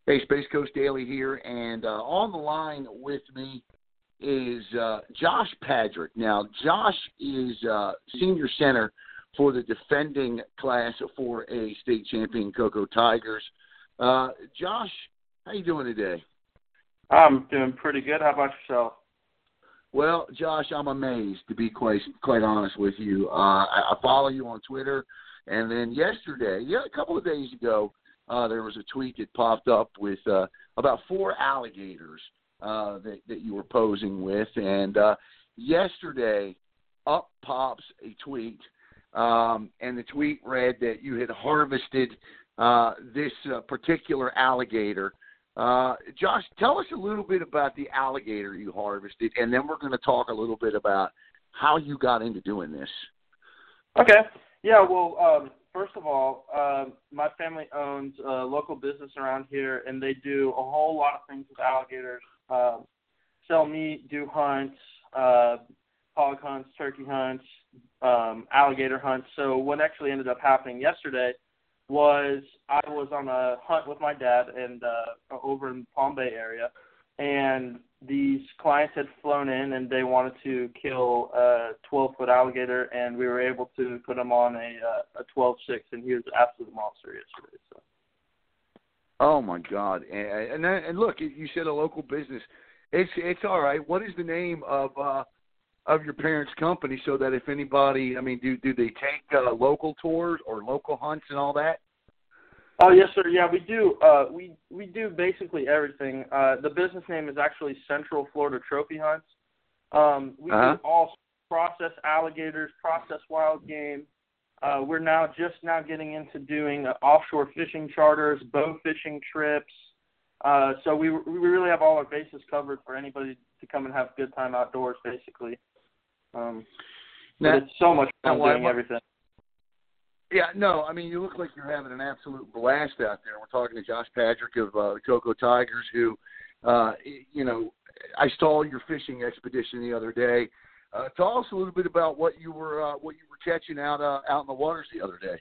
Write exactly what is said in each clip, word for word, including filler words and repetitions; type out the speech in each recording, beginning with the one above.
Hey, Space Coast Daily here, and uh, on the line with me is uh, Josh Padrick. Now, Josh is uh, senior center for the defending Class four A state champion Cocoa Tigers. Uh, Josh, how you doing today? I'm doing pretty good. How about yourself? Well, Josh, I'm amazed, to be quite quite honest with you. Uh, I, I follow you on Twitter, and then yesterday, yeah, a couple of days ago, Uh, there was a tweet that popped up with uh, about four alligators uh, that, that you were posing with. And uh, yesterday, up pops a tweet, um, and the tweet read that you had harvested uh, this uh, particular alligator. Uh, Josh, tell us a little bit about the alligator you harvested, and then we're going to talk a little bit about how you got into doing this. Okay. Yeah, well, um, first of all, uh, my family owns a local business around here, and they do a whole lot of things with alligators. Uh, sell meat, do hunts, uh, hog hunts, turkey hunts, um, alligator hunts. So what actually ended up happening yesterday was I was on a hunt with my dad and uh, over in Palm Bay area, and these clients had flown in and they wanted to kill a twelve-foot alligator, and we were able to put him on a uh, a twelve six, and he was an absolute monster yesterday. So. Oh my God! And, and and look, you said a local business. It's it's all right. What is the name of uh, of your parents' company, so that if anybody, I mean, do do they take uh, local tours or local hunts and all that? Oh yes, sir. Yeah, we do. Uh, we we do basically everything. Uh, the business name is actually Central Florida Trophy Hunts. Um, we uh-huh. do all process alligators, process wild game. Uh, we're now just now getting into doing uh, offshore fishing charters, bow fishing trips. Uh, so we we really have all our bases covered for anybody to come and have a good time outdoors, basically. Um, now, but it's so much fun now, doing why, everything. Yeah, no, I mean, you look like you're having an absolute blast out there. We're talking to Josh Padrick of uh, the Cocoa Tigers, who, uh, you know, I saw your fishing expedition the other day. Uh, tell us a little bit about what you were uh, what you were catching out uh, out in the waters the other day.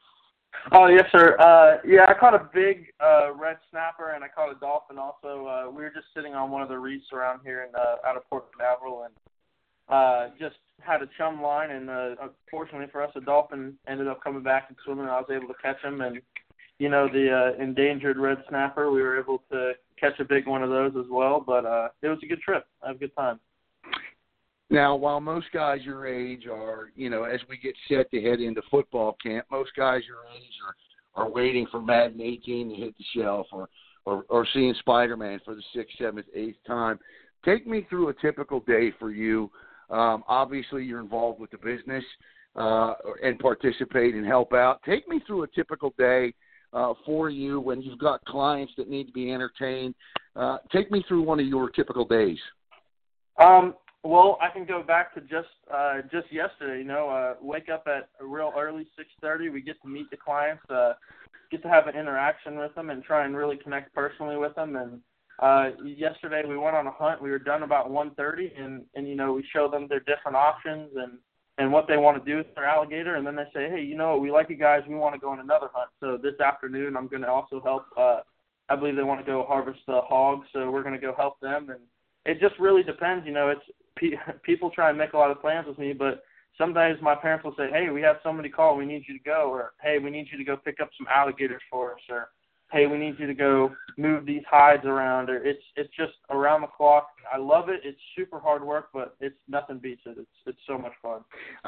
Oh yes, sir. Uh, yeah, I caught a big uh, red snapper, and I caught a dolphin also. Uh, we were just sitting on one of the reefs around here in uh, out of Port Canaveral, and uh, just had a chum line, and uh, unfortunately for us, a dolphin ended up coming back and swimming, and I was able to catch him. And, you know, the uh, endangered red snapper, we were able to catch a big one of those as well. But uh, it was a good trip. I had a good time. Now, while most guys your age are, you know, as we get set to head into football camp, most guys your age are, are waiting for Madden eighteen to hit the shelf or, or, or seeing Spider-Man for the sixth, seventh, eighth time. Take me through a typical day for you. Um, obviously, you're involved with the business uh, and participate and help out. Take me through a typical day uh, for you when you've got clients that need to be entertained. Uh, take me through one of your typical days. Um, well, I can go back to just uh, just yesterday. You know, uh, wake up at a real early six thirty. We get to meet the clients, uh, get to have an interaction with them, and try and really connect personally with them. And Uh, yesterday we went on a hunt. We were done about one thirty, and, and, you know, we show them their different options and, and what they want to do with their alligator. And then they say, hey, you know what, we like you guys. We want to go on another hunt. So this afternoon I'm going to also help. Uh, I believe they want to go harvest the hogs, so we're going to go help them. And it just really depends. You know, it's pe- people try and make a lot of plans with me, but sometimes my parents will say, hey, we have somebody call. We need you to go. Or, hey, we need you to go pick up some alligators for us. Or, hey, we need you to go move these hides around. Or it's it's just around the clock. I love it. It's super hard work, but it's nothing beats it. It's it's so much fun.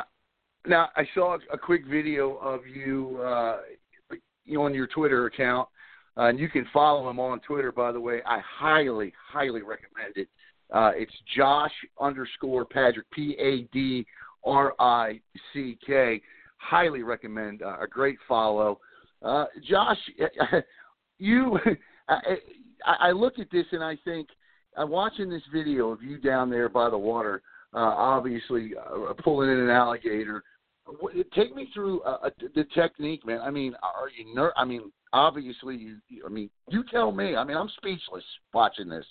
Now, I saw a quick video of you, uh, you on your Twitter account, uh, and you can follow him on Twitter, by the way. I highly, highly recommend it. Uh, it's Josh underscore Padrick, P A D R I C K. Highly recommend. Uh, a great follow. Uh, Josh, you, I, I look at this and I think, I'm watching this video of you down there by the water, uh, obviously uh, pulling in an alligator. Take me through uh, the technique, man. I mean, are you ner- I mean, obviously, you, I mean, you tell me. I mean, I'm speechless watching this.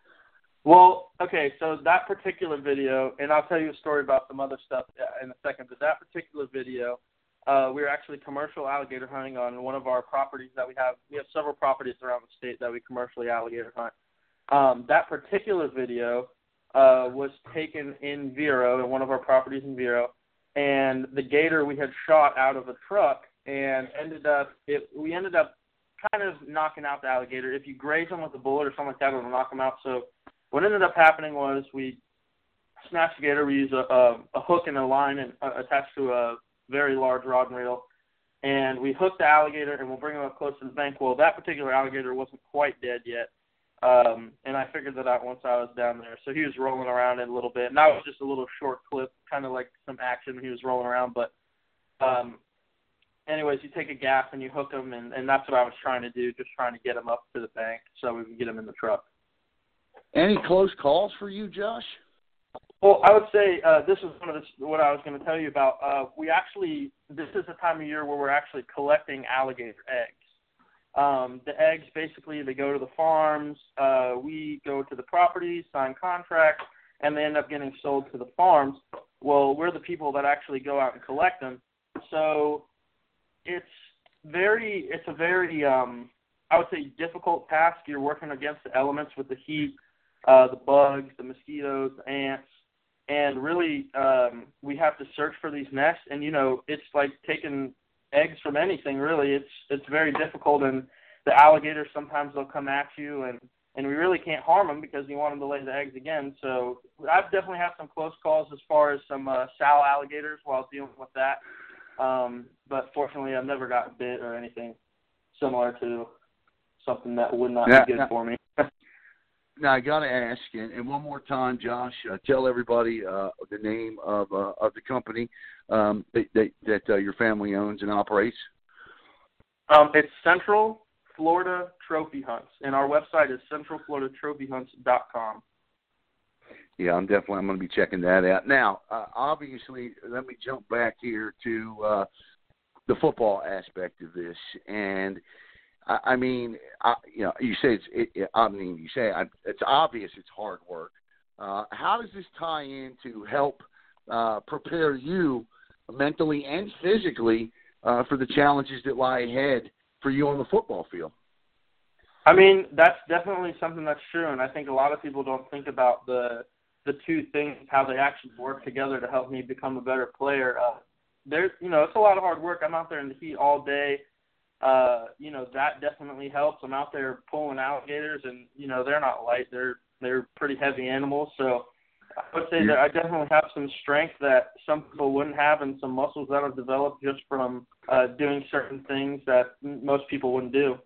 Well, okay, so that particular video, and I'll tell you a story about some other stuff in a second, but that particular video, uh, we were actually commercial alligator hunting on one of our properties that we have. We have several properties around the state that we commercially alligator hunt. Um, that particular video uh, was taken in Vero, in one of our properties in Vero, and the gator we had shot out of a truck and ended up, it, we ended up kind of knocking out the alligator. If you graze them with a bullet or something like that, it'll knock them out. So what ended up happening was we snatched the gator. We used a, a, a hook and a line and, uh, attached to a very large rod and reel, and we hooked the alligator, and we'll bring him up close to the bank. Well, that particular alligator wasn't quite dead yet, um, and I figured that out once I was down there. So he was rolling around in a little bit, and that was just a little short clip, kind of like some action. He was rolling around, but um, anyways, you take a gaff and you hook him, and, and that's what I was trying to do, just trying to get him up to the bank so we can get him in the truck. Any close calls for you, Josh? Well, I would say uh, this is one of the, what I was going to tell you about. Uh, we actually, this is a time of year where we're actually collecting alligator eggs. Um, the eggs, basically, they go to the farms. Uh, we go to the properties, sign contracts, and they end up getting sold to the farms. Well, we're the people that actually go out and collect them. So it's very, it's a very, um, I would say, difficult task. You're working against the elements with the heat, uh, the bugs, the mosquitoes, the ants. And really, um, we have to search for these nests. And, you know, it's like taking eggs from anything, really. It's it's very difficult. And the alligators, sometimes they'll come at you, and, and we really can't harm them because you want them to lay the eggs again. So I've definitely had some close calls as far as some uh, sow alligators while dealing with that. Um, but fortunately, I've never gotten bit or anything similar to something that would not now, be good now, for me. Now, I got to ask, and, and one more time, Josh, uh, tell everybody uh, the name of uh, of the company um, that, that, that uh, your family owns and operates. Um, it's Central Florida Trophy Hunts, and our website is central florida trophy hunts dot com. Yeah, I'm definitely I'm going to be checking that out. Now, uh, obviously, let me jump back here to uh, the football aspect of this, and I, I mean, I, you know, you say it's. It, it, I mean, you say I, it's obvious it's hard work. Uh, how does this tie in to help uh, prepare you mentally and physically uh, for the challenges that lie ahead for you on the football field? I mean, that's definitely something that's true, and I think a lot of people don't think about the the two things, how they actually work together to help me become a better player. Uh, there's, you know, it's a lot of hard work. I'm out there in the heat all day. Uh, you know, that definitely helps. I'm out there pulling alligators, and, you know, they're not light. They're they're pretty heavy animals. So I would say that I definitely have some strength that some people wouldn't have, and some muscles that I've developed just from uh, doing certain things that most people wouldn't do.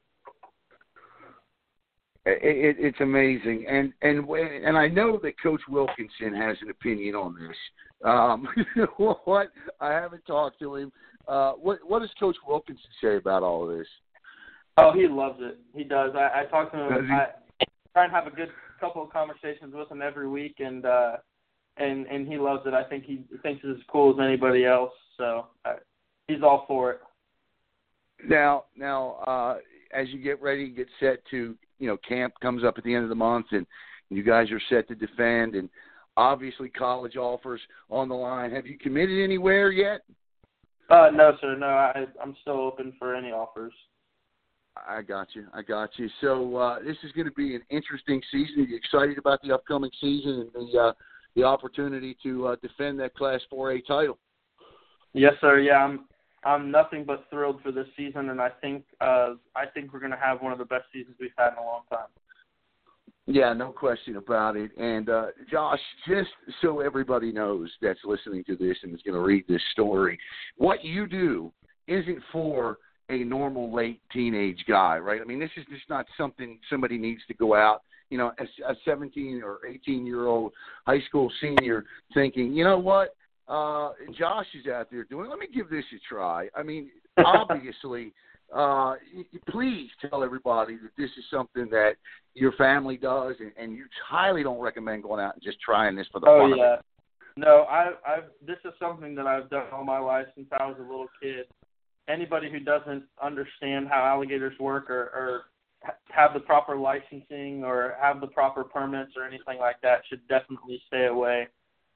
It, it, it's amazing, and and and I know that Coach Wilkinson has an opinion on this. Um, what I haven't talked to him. Uh, what what does Coach Wilkinson say about all of this? Oh, he loves it. He does. I, I talk to him. I try and have a good couple of conversations with him every week, and uh, and and he loves it. I think he thinks it's as cool as anybody else. So uh, he's all for it. Now, now, uh, as you get ready, get set to. You know, camp comes up at the end of the month, and you guys are set to defend, and obviously college offers on the line. Have you committed anywhere yet? Uh, no, sir. No, I, I'm still open for any offers. I got you. I got you. So uh, this is going to be an interesting season. Are you excited about the upcoming season and the uh, the opportunity to uh, defend that Class four A title? Yes, sir. Yeah, I'm. I'm nothing but thrilled for this season, and I think uh, I think we're going to have one of the best seasons we've had in a long time. Yeah, no question about it. And, uh, Josh, just so everybody knows that's listening to this and is going to read this story, what you do isn't for a normal late teenage guy, right? I mean, this is just not something somebody needs to go out, you know, a, a seventeen or eighteen-year-old high school senior thinking, you know what? Uh, Josh is out there doing, let me give this a try. I mean, obviously, uh, please tell everybody that this is something that your family does, and, and you highly don't recommend going out and just trying this for the oh, fun yeah. of it. No, I, I've, this is something that I've done all my life since I was a little kid. Anybody who doesn't understand how alligators work or, or have the proper licensing or have the proper permits or anything like that should definitely stay away.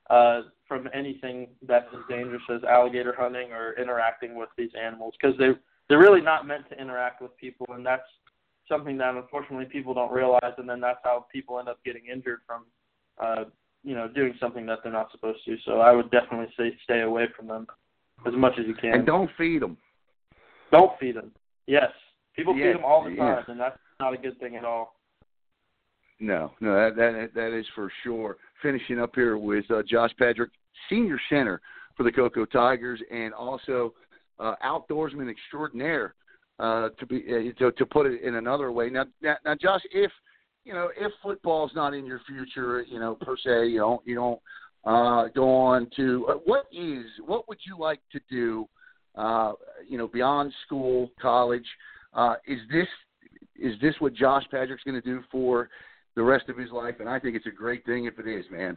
uh, from anything that's as dangerous as alligator hunting or interacting with these animals, because they they're really not meant to interact with people, and that's something that unfortunately people don't realize, and then that's how people end up getting injured from, uh, you know, doing something that they're not supposed to. So I would definitely say stay away from them as much as you can. And don't feed them. Don't feed them. Yes. People yeah, feed them all the time, yeah. and that's not a good thing at all. No, no, that that that is for sure. Finishing up here with uh, Josh Padrick, senior center for the Cocoa Tigers, and also uh, outdoorsman extraordinaire. Uh, to be uh, to to put it in another way. Now, now, now, Josh, if you know if football's not in your future, you know per se, you don't you don't uh, go on to uh, what is what would you like to do? Uh, you know, beyond school, college. Uh, is this is this what Josh Padrick's going to do for the rest of his life? And I think it's a great thing if it is, man.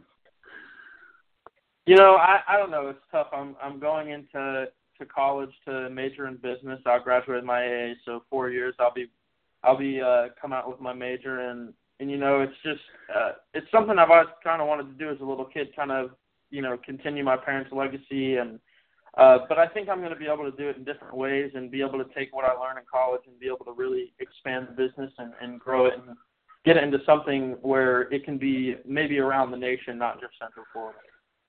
You know, I, I don't know. It's tough. I'm I'm going into to college to major in business. I'll graduate with my A A, so four years. I'll be I'll be uh, come out with my major, and and you know, it's just uh, it's something I've always kind of wanted to do as a little kid. Kind of you know continue my parents' legacy, and uh, but I think I'm going to be able to do it in different ways and be able to take what I learned in college and be able to really expand the business and, and grow it and get it into something where it can be maybe around the nation, not just Central Florida.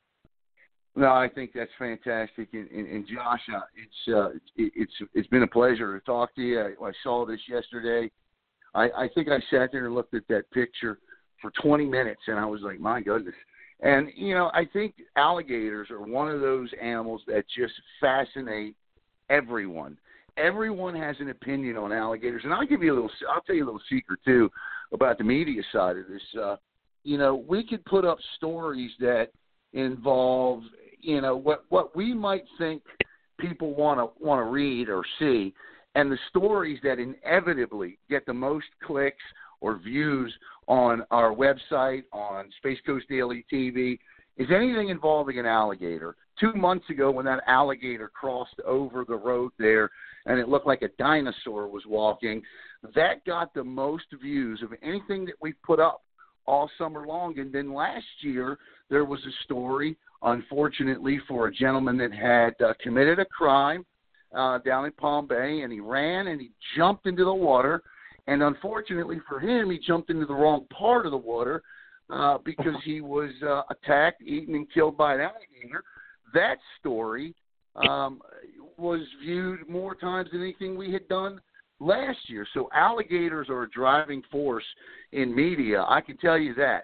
No, I think that's fantastic, and, and, and Josh, uh, it's uh, it, it's it's been a pleasure to talk to you. I, I saw this yesterday. I, I think I sat there and looked at that picture for twenty minutes, and I was like, my goodness. And you know, I think alligators are one of those animals that just fascinate everyone. Everyone has an opinion on alligators, and I'll give you a little. I'll tell you a little secret too about the media side of this. Uh, you know, we could put up stories that involve, you know, what what we might think people want to want to read or see, and the stories that inevitably get the most clicks or views on our website, on Space Coast Daily T V, is anything involving an alligator. Two months ago, when that alligator crossed over the road there, and it looked like a dinosaur was walking, that got the most views of anything that we put up all summer long. And then last year, there was a story, unfortunately, for a gentleman that had uh, committed a crime uh, down in Palm Bay, and he ran and he jumped into the water. And unfortunately for him, he jumped into the wrong part of the water uh, because he was uh, attacked, eaten, and killed by an alligator. That story um, was viewed more times than anything we had done last year. So alligators are a driving force in media. I can tell you that.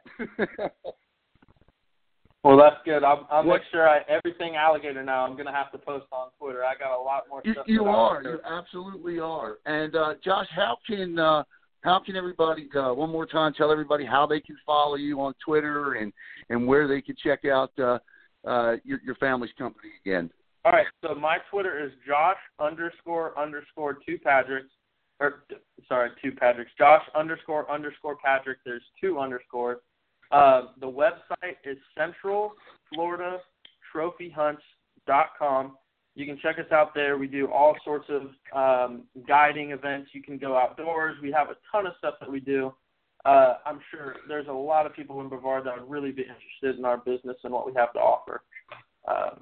Well, that's good. I'll, I'll what, make sure I, everything alligator now I'm going to have to post on Twitter. I got a lot more you, stuff. You are. You absolutely are. And, uh, Josh, how can uh, how can everybody, uh, one more time, tell everybody how they can follow you on Twitter and, and where they can check out uh, uh, your, your family's company again? All right. So my Twitter is Josh underscore underscore two Padricks. Or, sorry, two Padricks. Josh underscore underscore Padrick. There's two underscores. Uh, the website is central florida trophy hunts dot com. You can check us out there. We do all sorts of um, guiding events. You can go outdoors. We have a ton of stuff that we do. Uh, I'm sure there's a lot of people in Brevard that would really be interested in our business and what we have to offer. Um,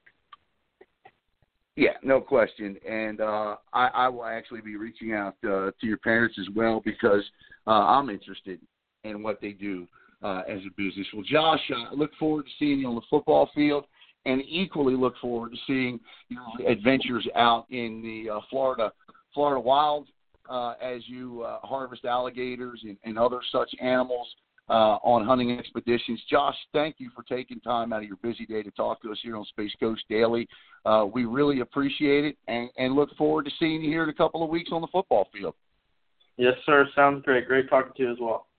Yeah, no question. And uh, I, I will actually be reaching out uh, to your parents as well because uh, I'm interested in what they do uh, as a business. Well, Josh, I uh, look forward to seeing you on the football field and equally look forward to seeing your adventures out in the uh, Florida Florida wild uh, as you uh, harvest alligators and, and other such animals uh, on hunting expeditions. Josh, thank you for taking time out of your busy day to talk to us here on Space Coast Daily. Uh, we really appreciate it and, and look forward to seeing you here in a couple of weeks on the football field. Yes, sir. Sounds great. Great talking to you as well.